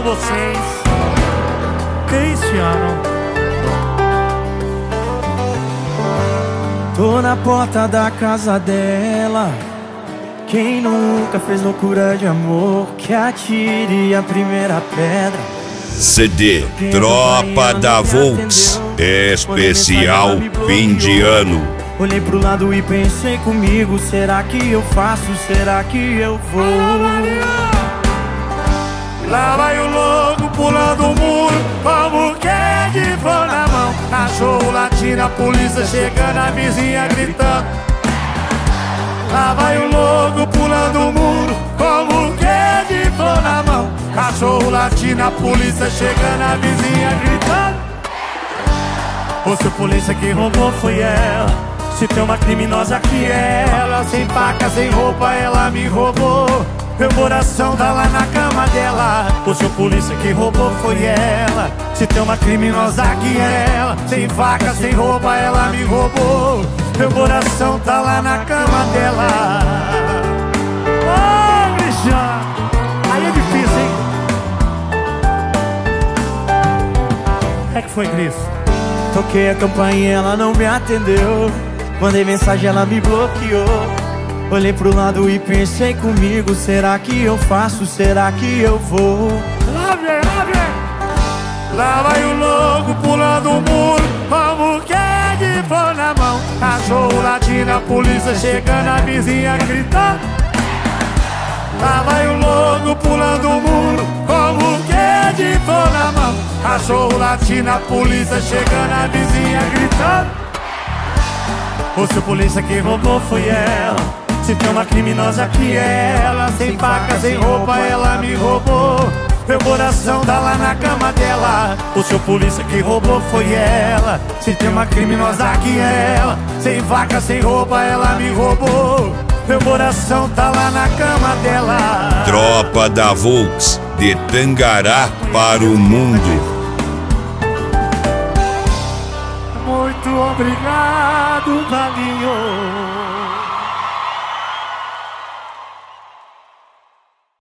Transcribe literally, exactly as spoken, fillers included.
vocês, Cristiano. Tô na porta da casa dela. Quem nunca fez loucura de amor, que atire a primeira pedra. C D Tropa da Volks, especial fim de ano. Olhei pro lado e pensei comigo, será que eu faço, será que eu vou? Lá vai o louco pulando o muro, como que é de flor na mão. Cachorro latindo, a polícia chegando, a vizinha gritando. Lá vai o louco pulando o muro, como que é de flor na mão. Cachorro latindo, a polícia chegando, a vizinha gritando. Ou se a polícia que roubou foi ela, se tem uma criminosa que é ela. Sem faca, sem roupa, ela me roubou. Meu coração tá lá na cama dela. Ou se a polícia que roubou foi ela, se tem uma criminosa que é ela. Sem faca, sem roupa, ela me roubou. Meu coração tá lá na cama dela. Ô, Cristiano, aí é difícil, hein? O que é que foi, Cris? Toquei a campainha, ela não me atendeu. Mandei mensagem, ela me bloqueou. Olhei pro lado e pensei comigo, será que eu faço, será que eu vou? Lá vem, lá vem. Lá vai o louco pulando o muro, como que é de flor na mão. Cachorro latindo, a polícia chegando, a vizinha gritando. Lá vai o louco pulando o muro, como que é de flor na mão. Cachorro latindo, a polícia chegando, a vizinha gritando. Ou se a polícia que roubou foi ela, se tem uma criminosa que é ela. Sem faca, sem roupa, ela me roubou. Meu coração tá lá na cama dela. O seu polícia que roubou foi ela, se tem uma criminosa que é ela. Sem faca, sem roupa, ela me roubou. Meu coração tá lá na cama dela. Tropa da Volks, de Tangará para o mundo. Muito obrigado, Valinho.